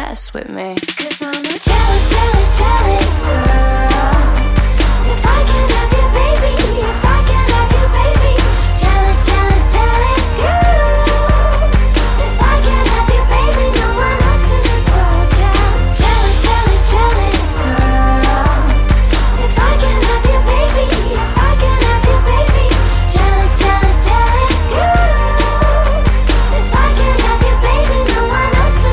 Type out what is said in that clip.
mess with me. 'Cause I'm a jealous, jealous, jealous girl. If I can have